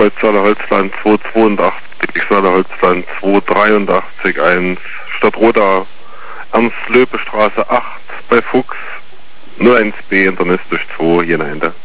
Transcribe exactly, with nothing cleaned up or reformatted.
Kreuz Saale-Holzland zwei zweiundachtzig, Saale-Holzland zwei dreiundachtzig eins, Stadtroda, Ernst-Löbe-Straße acht bei Fuchs, null eins b, Internet durch zwei, Jena Ende.